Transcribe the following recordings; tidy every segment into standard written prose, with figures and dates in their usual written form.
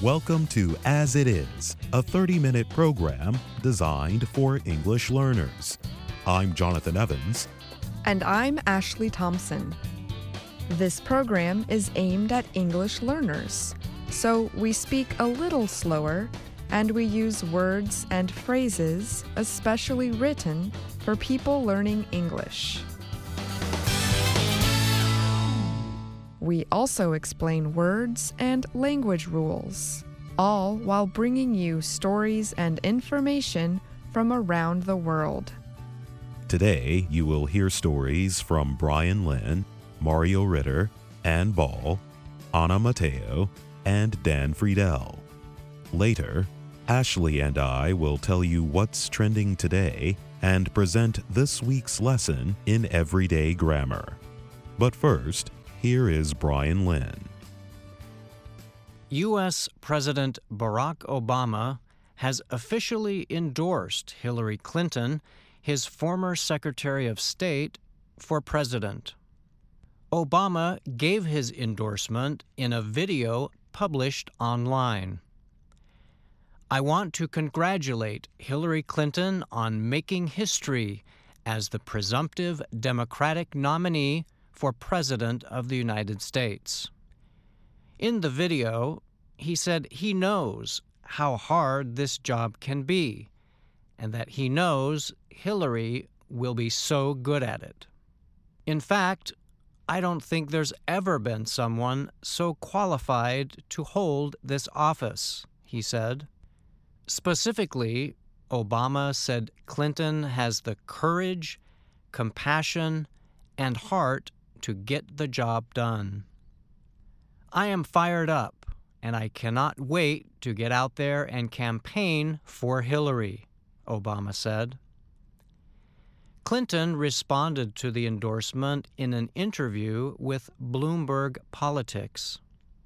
Welcome to As It Is, a 30-minute program designed for English learners. I'm Jonathan Evans. And I'm Ashley Thompson. This program is aimed at English learners, so we speak a little slower and we use words and phrases especially written for people learning English. We also explain words and language rules, all while bringing you stories and information from around the world. Today, you will hear stories from Brian Lynn, Mario Ritter, Ann Ball, Anna Mateo, and Dan Friedel. Later, Ashley and I will tell you what's trending today and present this week's lesson in everyday grammar. But first, here is Brian Lynn. U.S. President Barack Obama has officially endorsed Hillary Clinton, his former Secretary of State, for president. Obama gave his endorsement in a video published online. I want to congratulate Hillary Clinton on making history as the presumptive Democratic nominee for President of the United States. In the video, he said he knows how hard this job can be, and that he knows Hillary will be so good at it. In fact, I don't think there's ever been someone so qualified to hold this office, he said. Specifically, Obama said Clinton has the courage, compassion, and heart to get the job done. I am fired up, and I cannot wait to get out there and campaign for Hillary, Obama said. Clinton responded to the endorsement in an interview with Bloomberg Politics.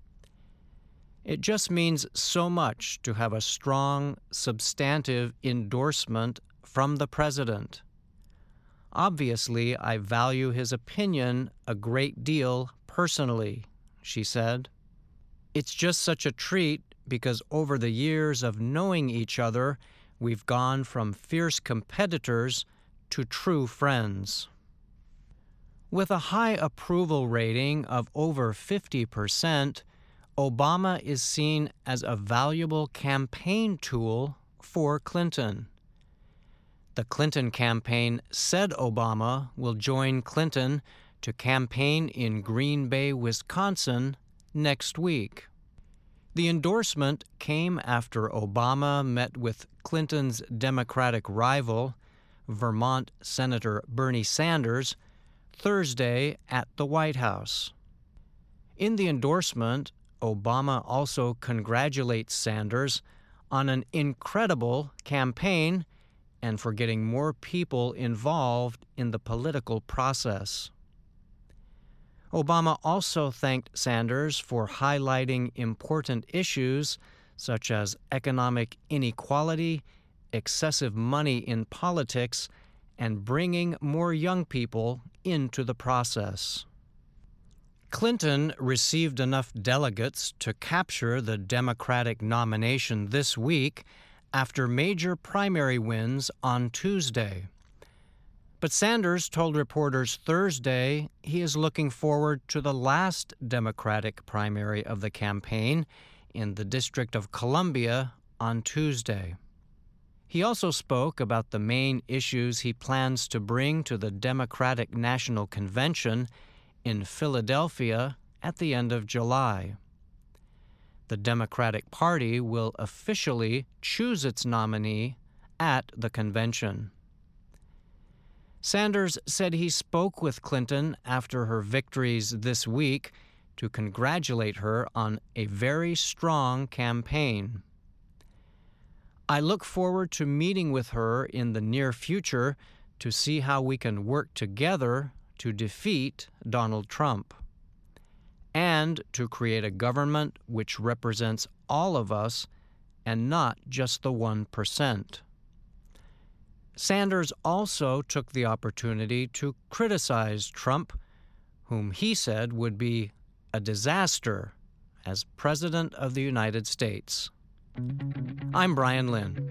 It just means so much to have a strong, substantive endorsement from the president. Obviously, I value his opinion a great deal personally, she said. It's just such a treat because over the years of knowing each other, we've gone from fierce competitors to true friends. With a high approval rating of over 50%, Obama is seen as a valuable campaign tool for Clinton. The Clinton campaign said Obama will join Clinton to campaign in Green Bay, Wisconsin, next week. The endorsement came after Obama met with Clinton's Democratic rival, Vermont Senator Bernie Sanders, Thursday at the White House. In the endorsement, Obama also congratulates Sanders on an incredible campaign and for getting more people involved in the political process. Obama also thanked Sanders for highlighting important issues such as economic inequality, excessive money in politics, and bringing more young people into the process. Clinton received enough delegates to capture the Democratic nomination this week after major primary wins on Tuesday. But Sanders told reporters Thursday he is looking forward to the last Democratic primary of the campaign in the District of Columbia on Tuesday. He also spoke about the main issues he plans to bring to the Democratic National Convention in Philadelphia at the end of July. The Democratic Party will officially choose its nominee at the convention. Sanders said he spoke with Clinton after her victories this week to congratulate her on a very strong campaign. I look forward to meeting with her in the near future to see how we can work together to defeat Donald Trump and to create a government which represents all of us and not just the 1%. Sanders also took the opportunity to criticize Trump, whom he said would be a disaster as President of the United States. I'm Brian Lynn.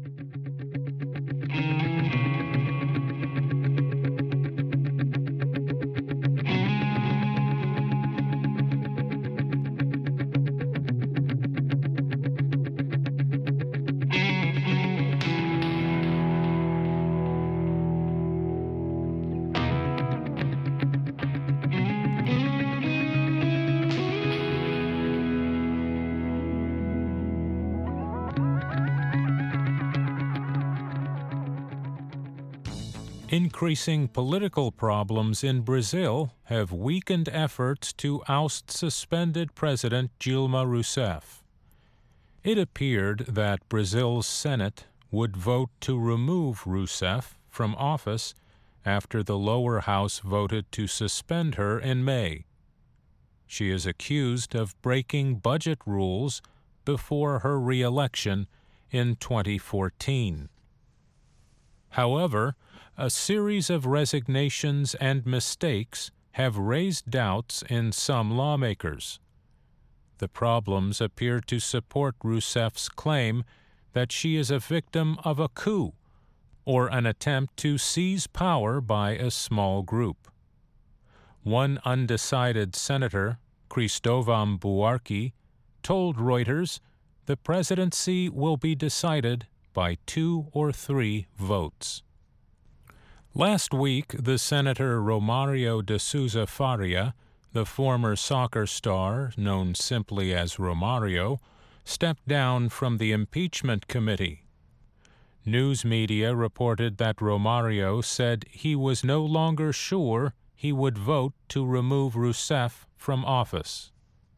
Increasing political problems in Brazil have weakened efforts to oust suspended President Dilma Rousseff. It appeared that Brazil's Senate would vote to remove Rousseff from office after the lower house voted to suspend her in May. She is accused of breaking budget rules before her re-election in 2014. However, a series of resignations and mistakes have raised doubts in some lawmakers. The problems appear to support Rousseff's claim that she is a victim of a coup or an attempt to seize power by a small group. One undecided senator, Cristóvão Buarque, told Reuters the presidency will be decided by 2 or 3 votes. Last week, the Senator Romário de Souza Faria, the former soccer star known simply as Romário, stepped down from the impeachment committee. News media reported that Romário said he was no longer sure he would vote to remove Rousseff from office.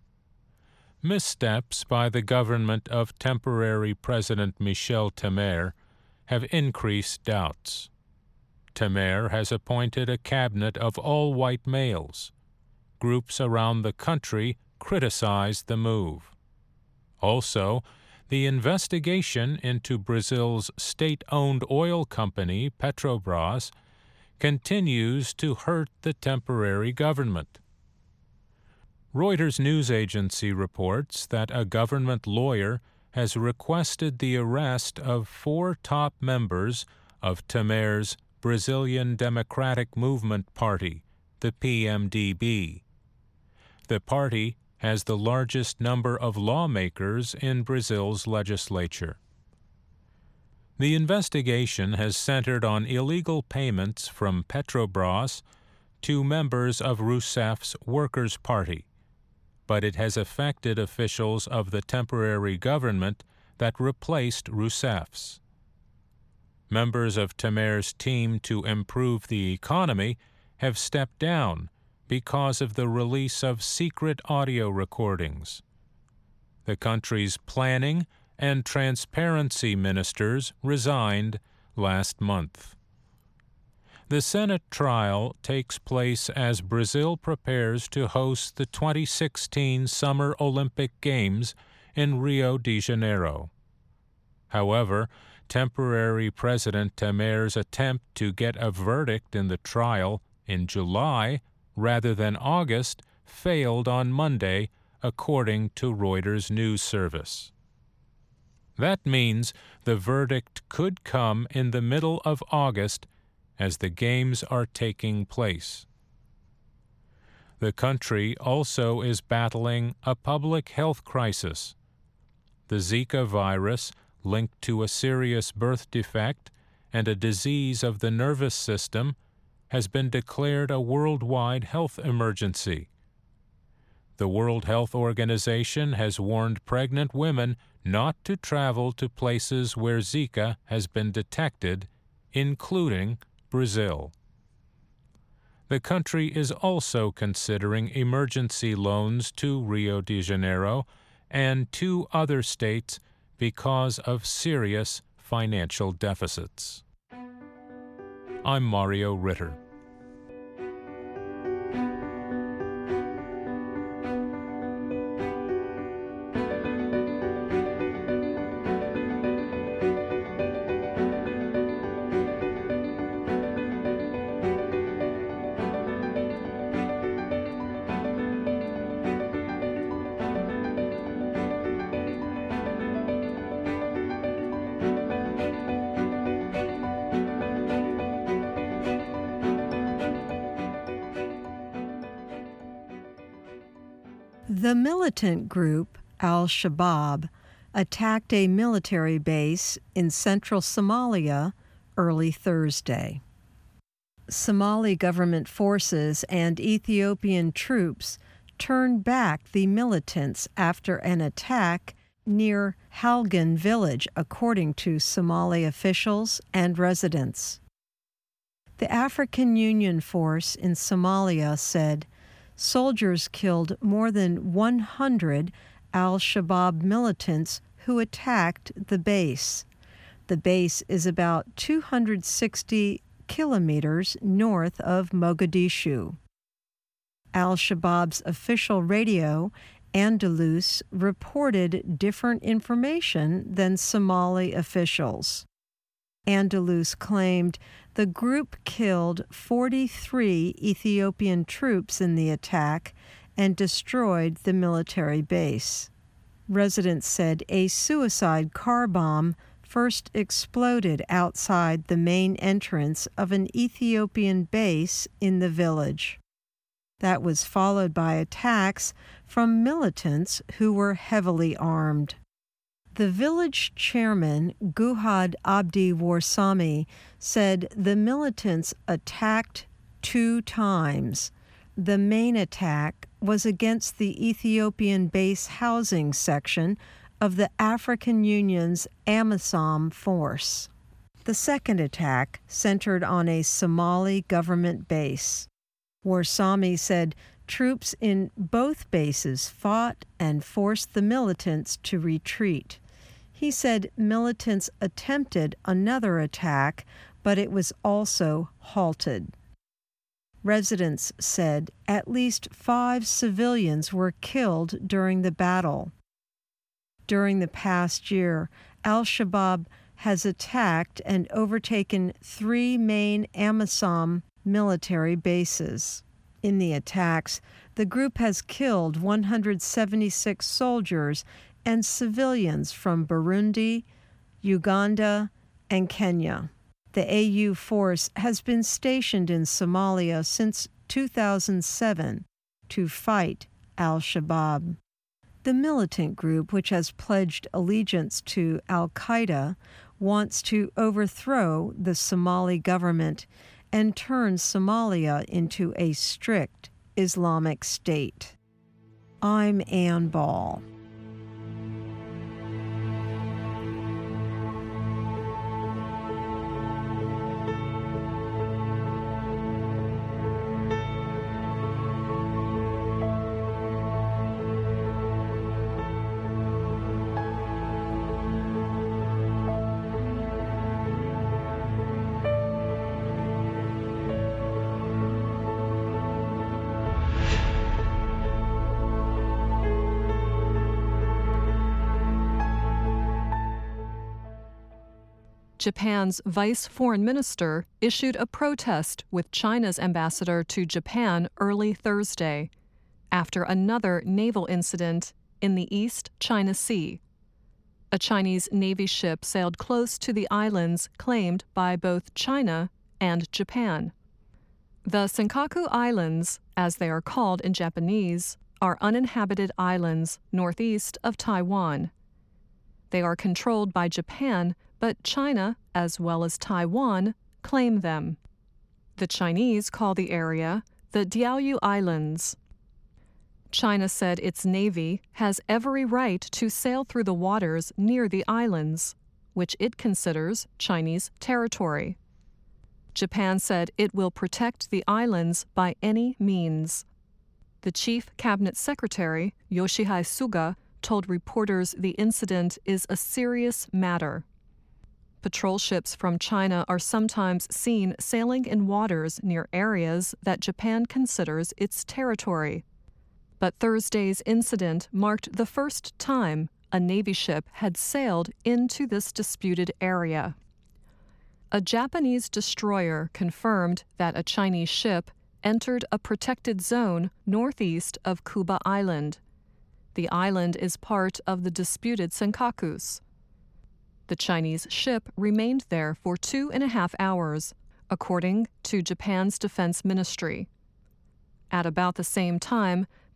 Missteps by the government of temporary President Michel Temer have increased doubts. Temer has appointed a cabinet of all-white males. Groups around the country criticize the move. Also, the investigation into Brazil's state-owned oil company, Petrobras, continues to hurt the temporary government. Reuters news agency reports that a government lawyer has requested the arrest of 4 top members of Temer's Brazilian Democratic Movement Party, the PMDB. The party has the largest number of lawmakers in Brazil's legislature. The investigation has centered on illegal payments from Petrobras to members of Rousseff's Workers' Party, but it has affected officials of the temporary government that replaced Rousseff's. Members of Temer's team to improve the economy have stepped down because of the release of secret audio recordings. The country's planning and transparency ministers resigned last month. The Senate trial takes place as Brazil prepares to host the 2016 Summer Olympic Games in Rio de Janeiro. However, temporary President Temer's attempt to get a verdict in the trial in July rather than August failed on Monday, according to Reuters news service. That means the verdict could come in the middle of August as the games are taking place. The country also is battling a public health crisis. The Zika virus, linked to a serious birth defect and a disease of the nervous system, has been declared a worldwide health emergency. The World Health Organization has warned pregnant women not to travel to places where Zika has been detected, including Brazil. The country is also considering emergency loans to Rio de Janeiro and 2 other states because of serious financial deficits. I'm Mario Ritter. The militant group, Al-Shabaab, attacked a military base in central Somalia early Thursday. Somali government forces and Ethiopian troops turned back the militants after an attack near Halgan village, according to Somali officials and residents. The African Union Force in Somalia said soldiers killed more than 100 al-Shabaab militants who attacked the base. The base is about 260 kilometers north of Mogadishu. Al-Shabaab's official radio, Andalus, reported different information than Somali officials. Andalus claimed the group killed 43 Ethiopian troops in the attack and destroyed the military base. Residents said a suicide car bomb first exploded outside the main entrance of an Ethiopian base in the village. That was followed by attacks from militants who were heavily armed. The village chairman, Guhad Abdi Warsami, said the militants attacked 2 times. The main attack was against the Ethiopian base housing section of the African Union's AMISOM force. The second attack centered on a Somali government base. Warsami said troops in both bases fought and forced the militants to retreat. He said militants attempted another attack, but it was also halted. Residents said at least 5 civilians were killed during the battle. During the past year, Al-Shabaab has attacked and overtaken 3 main AMISOM military bases. In the attacks, the group has killed 176 soldiers and civilians from Burundi, Uganda, and Kenya. The AU force has been stationed in Somalia since 2007 to fight al-Shabaab. The militant group, which has pledged allegiance to al-Qaeda, wants to overthrow the Somali government and turn Somalia into a strict Islamic state. I'm Ann Ball. Japan's vice foreign minister issued a protest with China's ambassador to Japan early Thursday, after another naval incident in the East China Sea. A Chinese Navy ship sailed close to the islands claimed by both China and Japan. The Senkaku Islands, as they are called in Japanese, are uninhabited islands northeast of Taiwan. They are controlled by Japan, but China, as well as Taiwan, claim them. The Chinese call the area the Diaoyu Islands. China said its navy has every right to sail through the waters near the islands, which it considers Chinese territory. Japan said it will protect the islands by any means. The chief cabinet secretary, Yoshihide Suga, told reporters the incident is a serious matter. Patrol ships from China are sometimes seen sailing in waters near areas that Japan considers its territory. But Thursday's incident marked the first time a Navy ship had sailed into this disputed area. A Japanese destroyer confirmed that a Chinese ship entered a protected zone northeast of Kuba Island. The island is part of the disputed Senkakus. The Chinese ship remained there for 2.5 hours, according to Japan's defense ministry. At about the same time,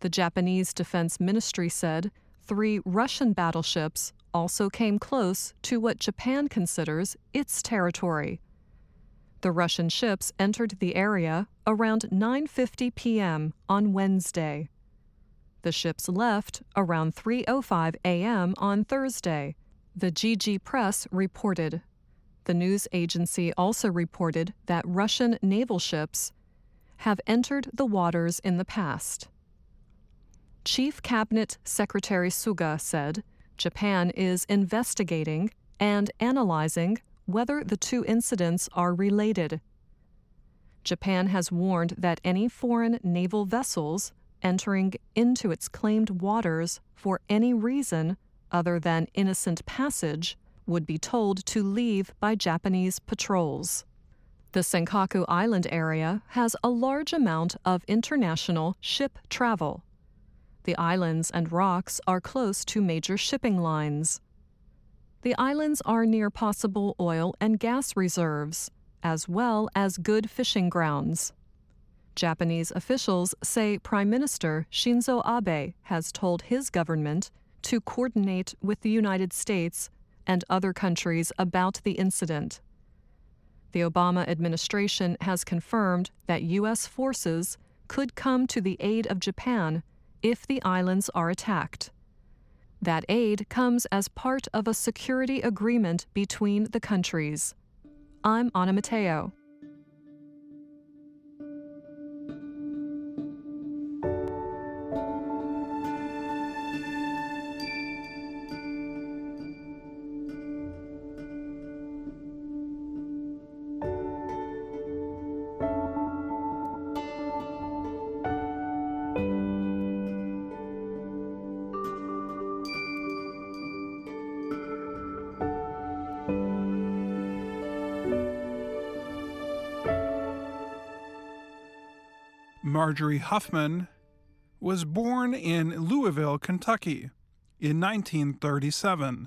The Japanese Defense Ministry said 3 Russian battleships also came close to what Japan considers its territory. The Russian ships entered the area around 9:50 p.m. on Wednesday. The ships left around 3:05 a.m. on Thursday, the GG Press reported. The news agency also reported that Russian naval ships have entered the waters in the past. Chief Cabinet Secretary Suga said Japan is investigating and analyzing whether the 2 incidents are related. Japan has warned that any foreign naval vessels entering into its claimed waters for any reason other than innocent passage would be told to leave by Japanese patrols. The Senkaku Island area has a large amount of international ship travel. The islands and rocks are close to major shipping lines. The islands are near possible oil and gas reserves, as well as good fishing grounds. Japanese officials say Prime Minister Shinzo Abe has told his government to coordinate with the United States and other countries about the incident. The Obama administration has confirmed that U.S. forces could come to the aid of Japan if the islands are attacked. That aid comes as part of a security agreement between the countries. I'm Anna Matteo. Marjorie Huffman was born in Louisville, Kentucky, in 1937.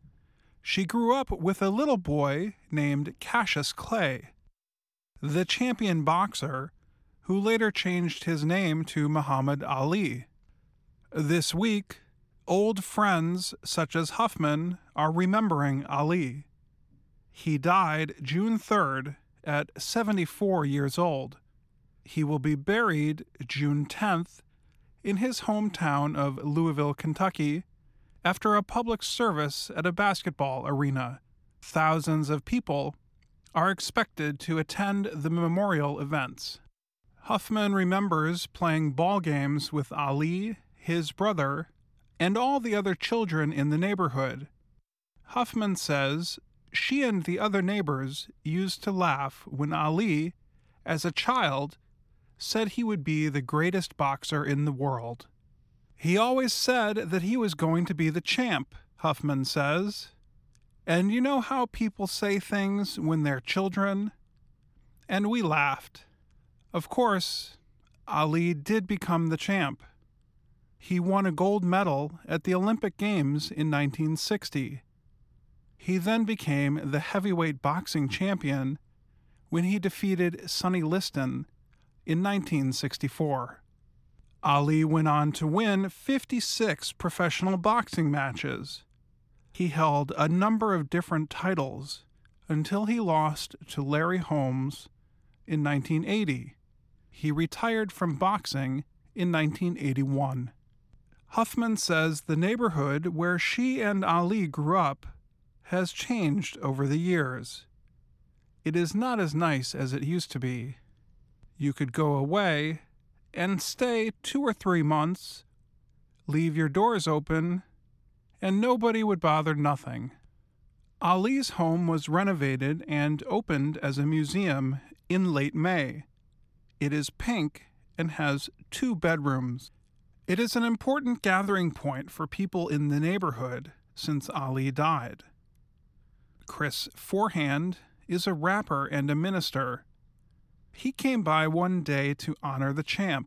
She grew up with a little boy named Cassius Clay, the champion boxer who later changed his name to Muhammad Ali. This week, old friends such as Huffman are remembering Ali. He died June 3rd at 74 years old. He will be buried June 10th in his hometown of Louisville, Kentucky, after a public service at a basketball arena. Thousands of people are expected to attend the memorial events. Huffman remembers playing ball games with Ali, his brother, and all the other children in the neighborhood. Huffman says she and the other neighbors used to laugh when Ali, as a child, said he would be the greatest boxer in the world. He always said that he was going to be the champ, Huffman says. And you know how people say things when they're children? And we laughed. Of course, Ali did become the champ. He won a gold medal at the Olympic Games in 1960. He then became the heavyweight boxing champion when he defeated Sonny Liston in 1964. Ali went on to win 56 professional boxing matches. He held a number of different titles until he lost to Larry Holmes in 1980. He retired from boxing in 1981. Huffman says the neighborhood where she and Ali grew up has changed over the years. It is not as nice as it used to be. You could go away and stay 2 or 3 months, leave your doors open, and nobody would bother nothing. Ali's home was renovated and opened as a museum in late May. It is pink and has 2 bedrooms. It is an important gathering point for people in the neighborhood since Ali died. Chris Forehand is a rapper and a minister. He came by one day to honor the champ.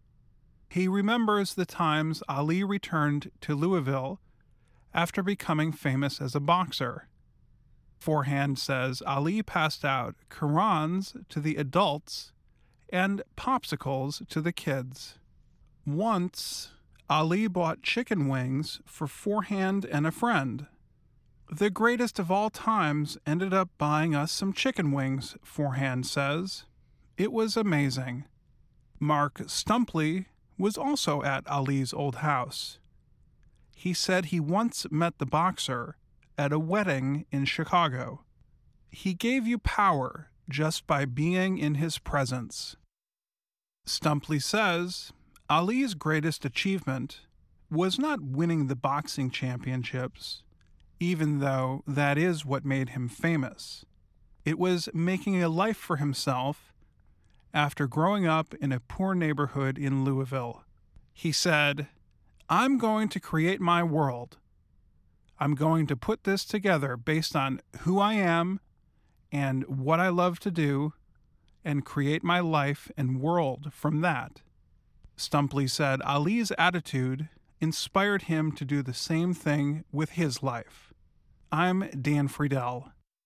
He remembers the times Ali returned to Louisville after becoming famous as a boxer. Forehand says Ali passed out Qurans to the adults and popsicles to the kids. Once, Ali bought chicken wings for Forehand and a friend. The greatest of all times ended up buying us some chicken wings, Forehand says. It was amazing. Mark Stumpley was also at Ali's old house. He said he once met the boxer at a wedding in Chicago. He gave you power just by being in his presence. Stumpley says Ali's greatest achievement was not winning the boxing championships, even though that is what made him famous. It was making a life for himself after growing up in a poor neighborhood in Louisville. He said, "I'm going to create my world. I'm going to put this together based on who I am and what I love to do and create my life and world from that." Stumpley said Ali's attitude inspired him to do the same thing with his life. I'm Dan Friedel.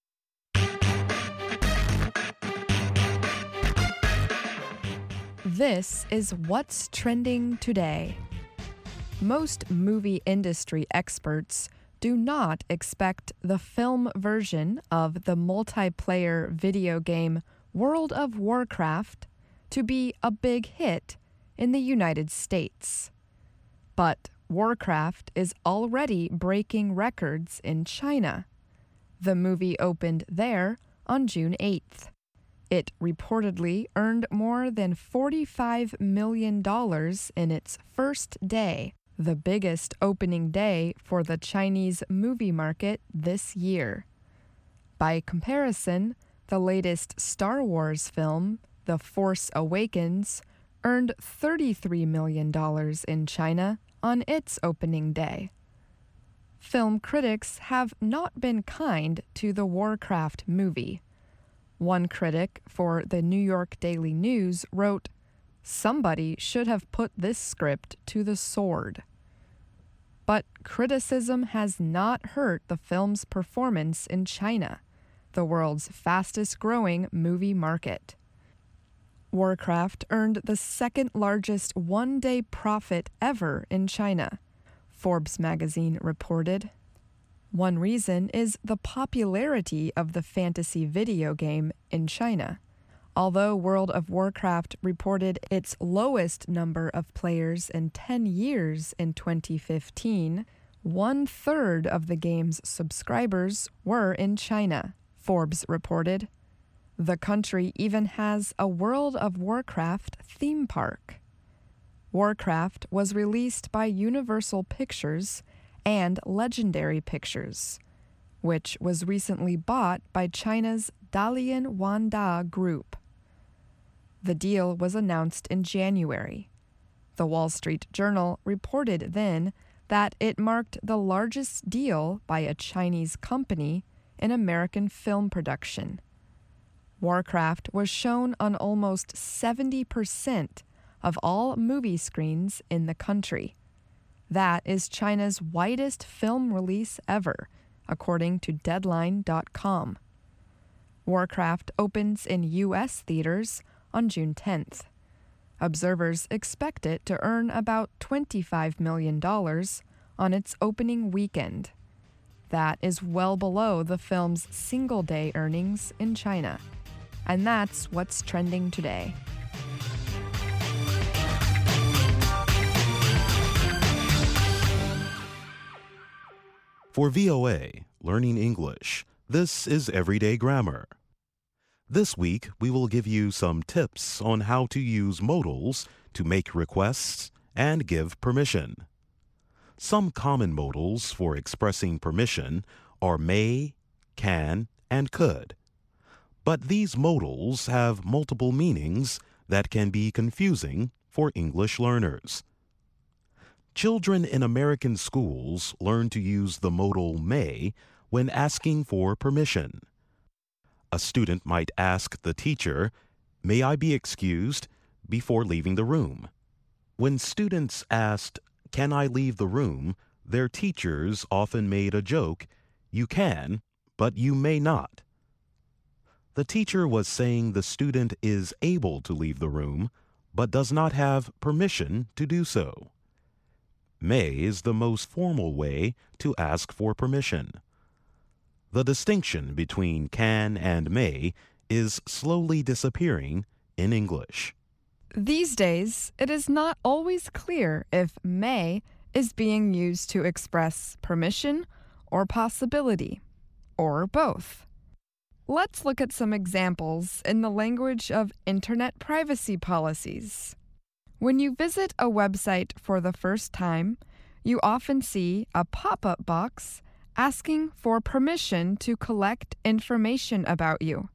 This is What's Trending Today. Most movie industry experts do not expect the film version of the multiplayer video game World of Warcraft to be a big hit in the United States. But Warcraft is already breaking records in China. The movie opened there on June 8th. It reportedly earned more than $45 million in its first day, the biggest opening day for the Chinese movie market this year. By comparison, the latest Star Wars film, The Force Awakens, earned $33 million in China on its opening day. Film critics have not been kind to the Warcraft movie. One critic for the New York Daily News wrote, "Somebody should have put this script to the sword." But criticism has not hurt the film's performance in China, the world's fastest-growing movie market. Warcraft earned the second-largest one-day profit ever in China, Forbes magazine reported. One reason is the popularity of the fantasy video game in China. Although World of Warcraft reported its lowest number of players in 10 years in 2015, 1/3 of the game's subscribers were in China, Forbes reported. The country even has a World of Warcraft theme park. Warcraft was released by Universal Pictures and Legendary Pictures, which was recently bought by China's Dalian Wanda Group. The deal was announced in January. The Wall Street Journal reported then that it marked the largest deal by a Chinese company in American film production. Warcraft was shown on almost 70% of all movie screens in the country. That is China's widest film release ever, according to Deadline.com. Warcraft opens in U.S. theaters on June 10th. Observers expect it to earn about $25 million on its opening weekend. That is well below the film's single-day earnings in China. And that's what's trending today. For VOA, Learning English, this is Everyday Grammar. This week, we will give you some tips on how to use modals to make requests and give permission. Some common modals for expressing permission are may, can, and could. But these modals have multiple meanings that can be confusing for English learners. Children in American schools learn to use the modal may when asking for permission. A student might ask the teacher, "May I be excused?" before leaving the room. When students asked, "Can I leave the room?" their teachers often made a joke, "You can, but you may not." The teacher was saying the student is able to leave the room, but does not have permission to do so. May is the most formal way to ask for permission. The distinction between can and may is slowly disappearing in English. These days, it is not always clear if may is being used to express permission or possibility, or both. Let's look at some examples in the language of Internet privacy policies. When you visit a website for the first time, you often see a pop-up box asking for permission to collect information about you.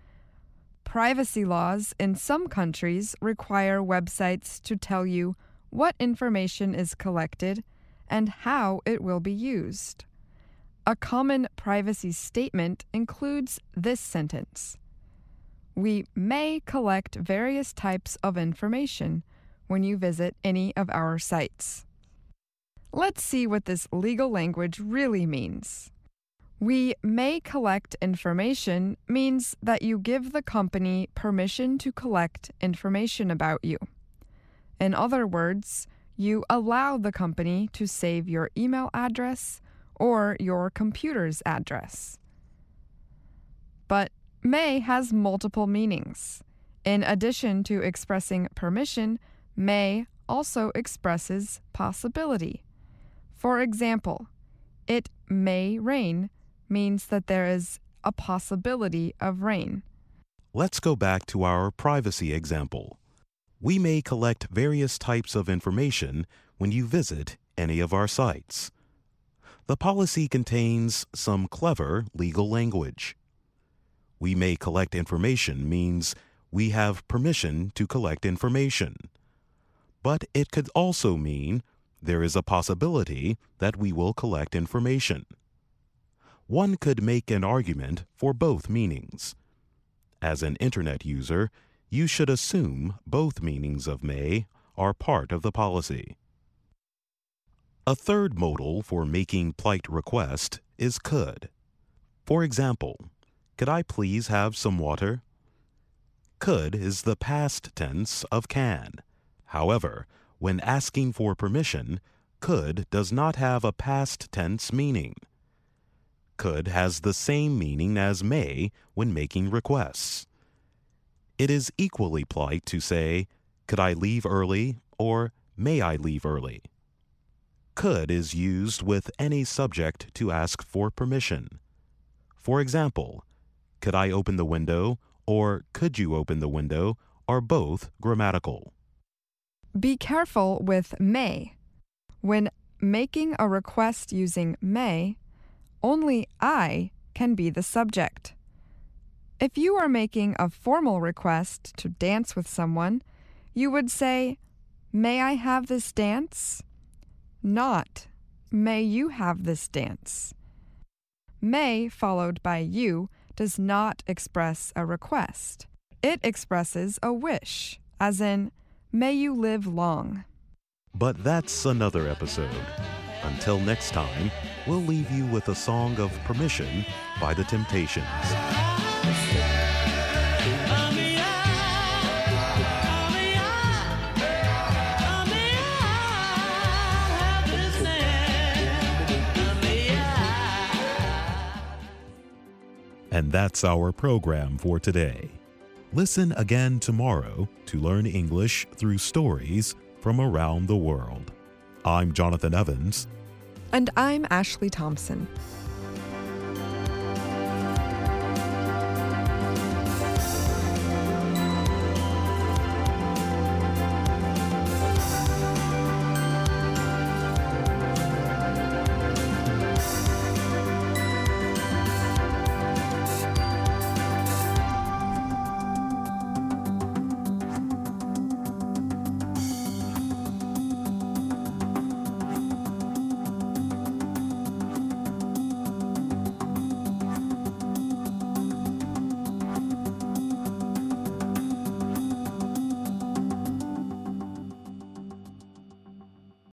Privacy laws in some countries require websites to tell you what information is collected and how it will be used. A common privacy statement includes this sentence: "We may collect various types of information when you visit any of our sites." Let's see what this legal language really means. "We may collect information" means that you give the company permission to collect information about you. In other words, you allow the company to save your email address or your computer's address. But may has multiple meanings. In addition to expressing permission, may also expresses possibility. For example, "It may rain" means that there is a possibility of rain. Let's go back to our privacy example. We may collect various types of information when you visit any of our sites. The policy contains some clever legal language. We may collect information means we have permission to collect information. But it could also mean there is a possibility that we will collect information. One could make an argument for both meanings. As an Internet user, you should assume both meanings of may are part of the policy. A third modal for making polite request is could. For example, "Could I please have some water?" Could is the past tense of can. However, when asking for permission, could does not have a past tense meaning. Could has the same meaning as may when making requests. It is equally polite to say, "Could I leave early?" or "May I leave early?" Could is used with any subject to ask for permission. For example, "Could I open the window?" or "Could you open the window?" are both grammatical. Be careful with may. When making a request using may, only I can be the subject. If you are making a formal request to dance with someone, you would say, "May I have this dance?" Not, "May you have this dance?" May followed by you does not express a request. It expresses a wish, as in, "May you live long." But that's another episode. Until next time, we'll leave you with a song of permission by the Temptations. And that's our program for today. Listen again tomorrow to learn English through stories from around the world. I'm Jonathan Evans. And I'm Ashley Thompson.